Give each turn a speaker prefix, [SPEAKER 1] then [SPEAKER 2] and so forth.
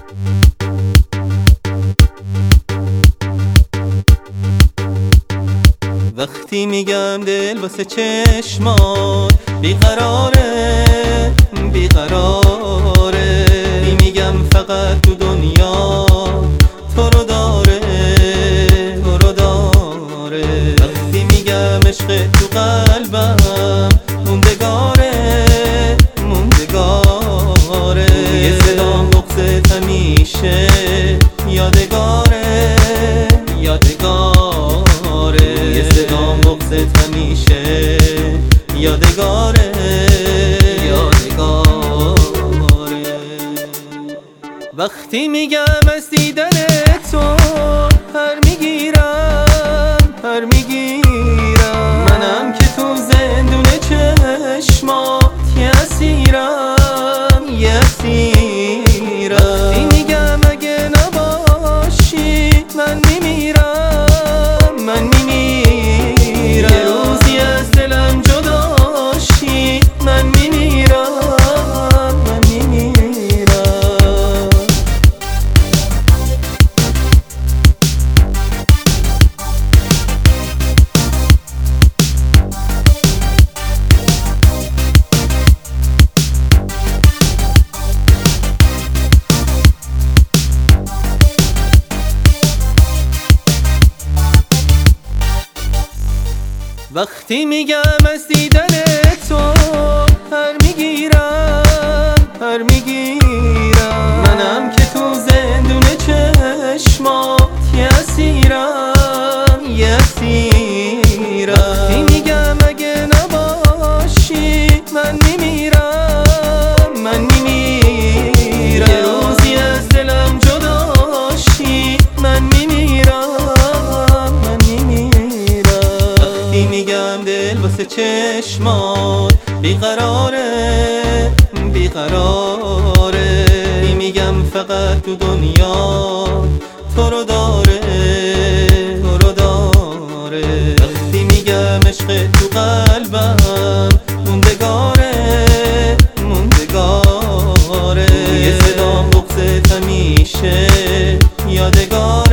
[SPEAKER 1] وقتی میگم دل واسه چشمات بیقراره بیقراره، میگم فقط تو دنیا تو رو داره تو رو داره. وقتی میگم عشق تو قلبم موندگاره موندگاره، یه صدام بغضت همیشه یادگاره یادگاره، یه صدام بغضت همیشه یادگاره یادگاره. وقتی میگم از دیدن تو پر میگیرم منم که تو زندون چشمات اسیرم وقتی میگم اگه نباشی من میمیرم یه روزی از دلم جداشی من میمیرم وقتی میگم از دیدن تو پر میگیرم منم که تو زندون چشمات اسیرم وقتی میگم اگه نباشی من میمیرم یه روزی از دلم جداشی من میمیرم میگم دل واسه چشمات بیقراره بیقراره، میگم فقط تو دنیا تو رو داره تو رو داره. وقتی میگم عشق تو قلبم موندگاره موندگاره، یه صدام بغضت همیشه یادگاره